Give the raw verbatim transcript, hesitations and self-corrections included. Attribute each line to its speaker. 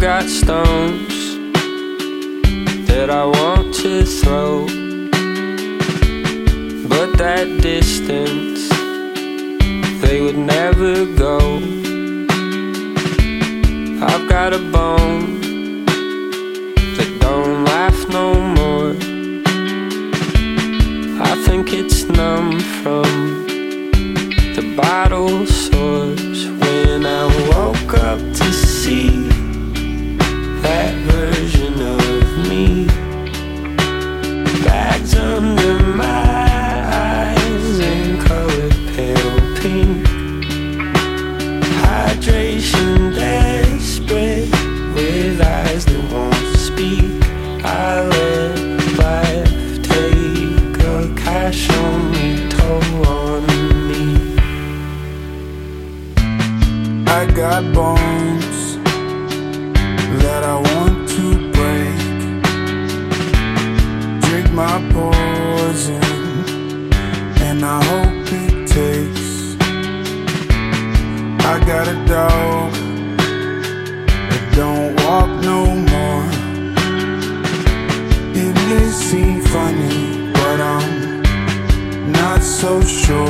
Speaker 1: got stones that I want to throw, but that distance they would never go. I've got a bone that don't laugh no more. I think it's numb from the bottle sores. When I woke up to see that version of me, bags under my eyes and color pale pink, hydration desperate with eyes that won't speak. I let life take a cash only toll on me.
Speaker 2: I got bones that I want to break. Drink my poison and I hope it takes. I got a dog that don't walk no more. It may seem funny, but I'm not so sure.